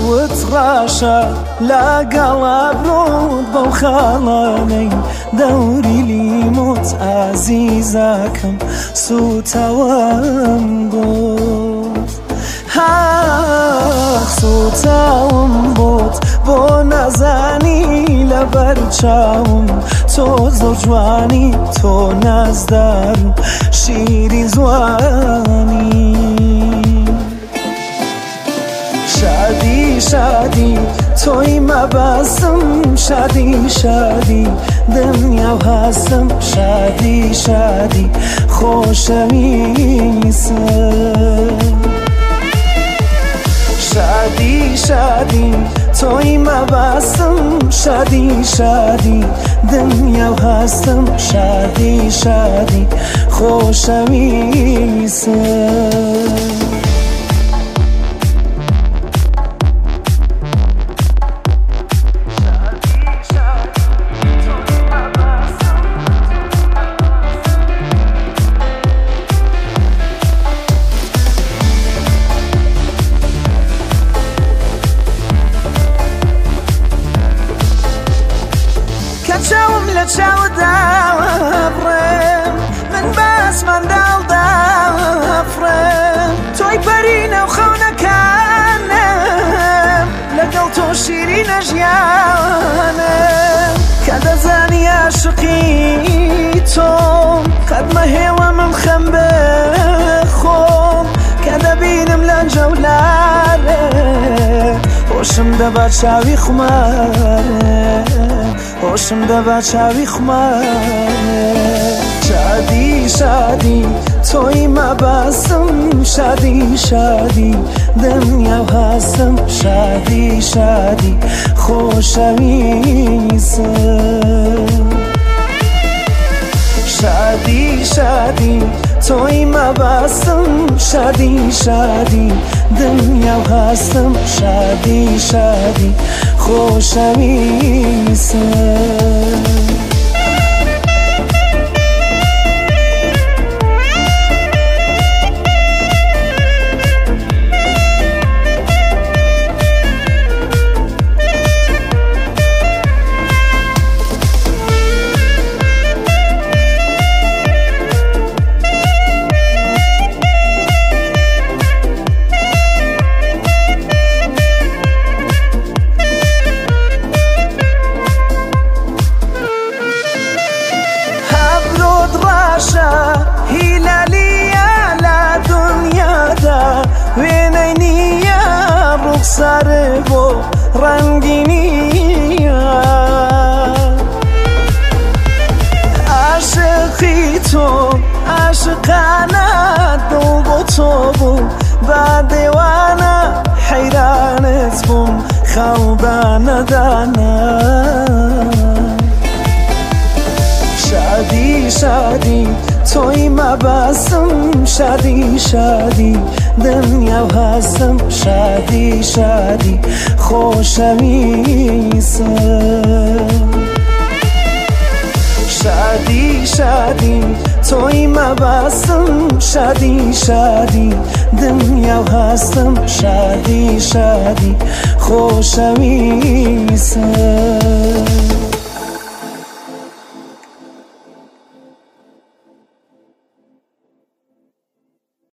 وتغاشى لەگەڵا بڕۆت بەو خاڵانەی دەوری لیمۆت ئازیزەکەم سوتەوەم بۆت سوتەوم بۆت بۆ نەزانی لەبەر چاوم تۆ زۆر جوانی تۆ نازدار و شیری زوانی شادی شادی تۆی مەبەستم شادی شادی دنیا و هەستم شادی شادی خۆشەویستم شادی شادی تۆی مەبەستم شادی شادی دنیا و هەستم شادی شادی خۆشەویستم چاوم لە چاودا بڕێم من باسمان داڵدا فڕێم تۆی پەرینە و خەونەکانم لەگەڵ تۆ شیرینە ژیانم کە دەزانی عاشقی تۆم قەت مەهێوە من خەم بخۆم کە دەبینم لە جەولارێ هۆشم دەبا چاوی خومارێ هۆشم دەبا چاوی خومارێ شادی شادی تۆی مەبەستم شادی شادی دنیا و هەستم شادی شادی خۆشەویستم شادی شادی تۆی مەبەستم شادی شادی دنیا و هەستم شادی شادی خۆشەویستم هیلالیە لە دنیادا وێنەی نییە ڕوخسارێ بۆ ڕەنگینیە عاشقی تۆ عاشقانە دڵ بۆ تۆ بوو با دێوانە حەیرانت بووم خەڵدانە دانە شادی شادی تۆی مەبەستم شادی شادی دنیا و هەستم شادی شادی خۆشەویستم شادی شادی تۆی مەبەستم شادی شادی دنیا و هەستم شادی شادی خۆشەویستم